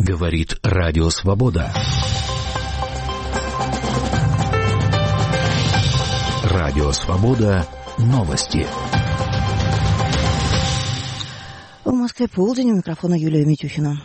Говорит Радио Свобода. Радио Свобода. Новости. В Москве полдень. У микрофона Юлия Митюхина.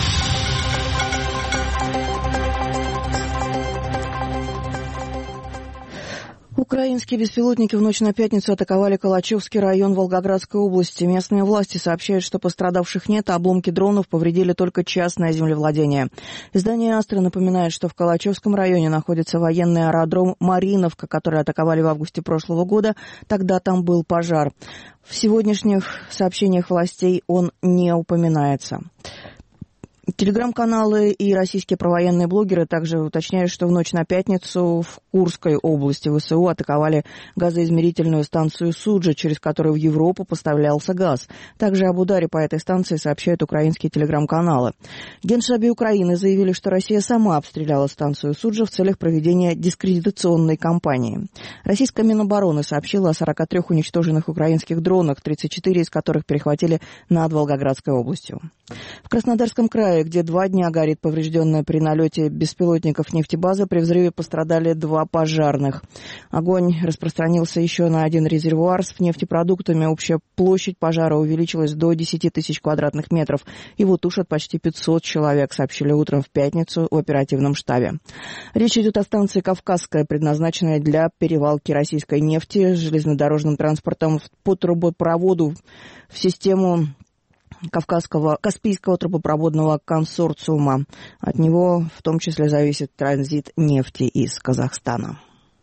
Украинские беспилотники в ночь на пятницу атаковали Калачевский район Волгоградской области. Местные власти сообщают, что пострадавших нет, а обломки дронов повредили только частное землевладение. Издание «Астра» напоминает, что в Калачевском районе находится военный аэродром «Мариновка», который атаковали в августе прошлого года. Тогда там был пожар. В сегодняшних сообщениях властей он не упоминается. Телеграм-каналы и российские провоенные блогеры также уточняют, что в ночь на пятницу в Курской области ВСУ атаковали газоизмерительную станцию Суджа, через которую в Европу поставлялся газ. Также об ударе по этой станции сообщают украинские телеграм-каналы. В Генштабе Украины заявили, что Россия сама обстреляла станцию Суджа в целях проведения дискредитационной кампании. Российская Минобороны сообщила о 43 уничтоженных украинских дронах, 34 из которых перехватили над Волгоградской областью. В Краснодарском крае, где 2 дня горит поврежденная при налете беспилотников нефтебаза, при взрыве пострадали 2 пожарных. Огонь распространился еще на 1 резервуар с нефтепродуктами. Общая площадь пожара увеличилась до 10 тысяч квадратных метров. Его тушат почти 500 человек, сообщили утром в пятницу в оперативном штабе. Речь идет о станции «Кавказская», предназначенной для перевалки российской нефти с железнодорожным транспортом по трубопроводу в систему Каспийского трубопроводного консорциума. От него в том числе зависит транзит нефти из Казахстана.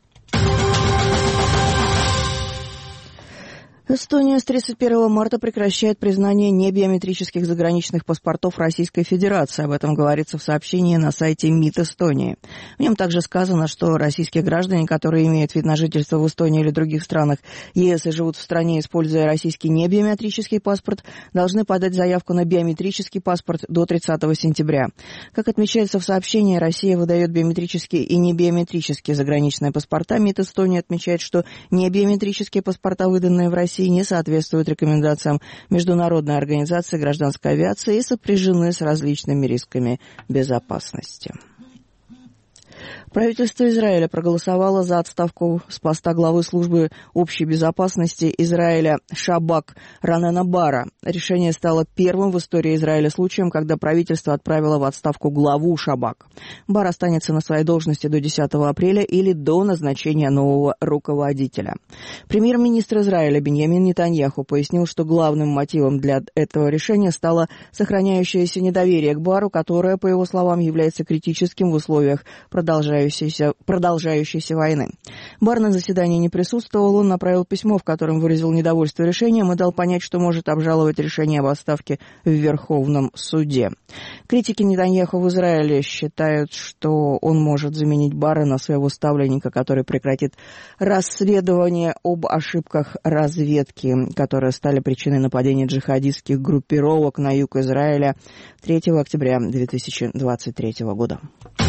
Эстония с 31 марта прекращает признание небиометрических заграничных паспортов Российской Федерации. Об этом говорится в сообщении на сайте МИД Эстонии. В нем также сказано, что российские граждане, которые имеют вид на жительство в Эстонии или других странах ЕС и живут в стране, используя российский небиометрический паспорт, должны подать заявку на биометрический паспорт до 30 сентября. Как отмечается в сообщении, Россия выдает биометрические и небиометрические заграничные паспорта. МИД Эстонии отмечает, что небиометрические паспорта, выданные в России, не соответствуют рекомендациям Международной организации гражданской авиации и сопряжены с различными рисками безопасности. Правительство Израиля проголосовало за отставку с поста главы службы общей безопасности Израиля Шабак Ронена Бара. Решение стало первым в истории Израиля случаем, когда правительство отправило в отставку главу Шабак. Бар останется на своей должности до 10 апреля или до назначения нового руководителя. Премьер-министр Израиля Биньямин Нетаньяху пояснил, что главным мотивом для этого решения стало сохраняющееся недоверие к Бару, которое, по его словам, является критическим в условиях продолжающейся войны. Бар на заседании не присутствовал, он направил письмо, в котором выразил недовольство решением и дал понять, что может обжаловать решение об отставке в Верховном суде. Критики Нетаньяху в Израиле считают, что он может заменить Бара на своего ставленника, который прекратит расследование об ошибках разведки, которые стали причиной нападения джихадистских группировок на юг Израиля 3 октября 2023 года.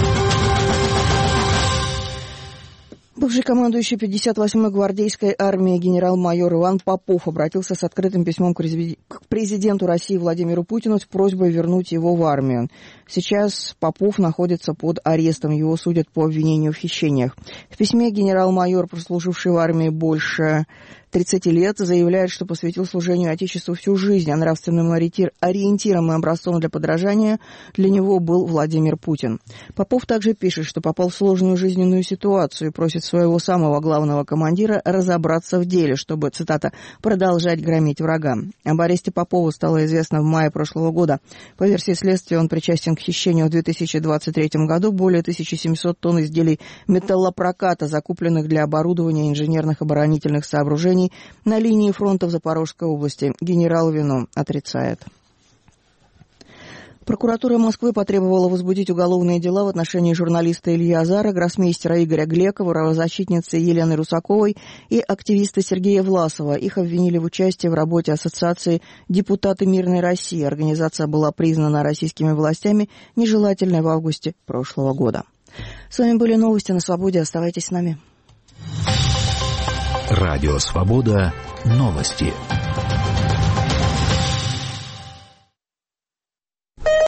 Бывший командующий 58-й гвардейской армией генерал-майор Иван Попов обратился с открытым письмом к президенту России Владимиру Путину с просьбой вернуть его в армию. Сейчас Попов находится под арестом, его судят по обвинению в хищениях. В письме генерал-майор, прослуживший в армии больше 30 лет, заявляет, что посвятил служению Отечеству всю жизнь, а нравственным ориентиром и образцом для подражания для него был Владимир Путин. Попов также пишет, что попал в сложную жизненную ситуацию и просит своего самого главного командира разобраться в деле, чтобы, цитата, «продолжать громить врага». Об аресте Попова стало известно в мае прошлого года. По версии следствия, он причастен к хищению в 2023 году более 1700 тонн изделий металлопроката, закупленных для оборудования инженерных оборонительных сооружений на линии фронта в Запорожской области. Генерал вину отрицает. Прокуратура Москвы потребовала возбудить уголовные дела в отношении журналиста Ильи Азара, гроссмейстера Игоря Глекова, правозащитницы Елены Русаковой и активиста Сергея Власова. Их обвинили в участии в работе Ассоциации «Депутаты Мирной России». Организация была признана российскими властями нежелательной в августе прошлого года. С вами были новости на Свободе. Оставайтесь с нами. Радио Свобода. Новости.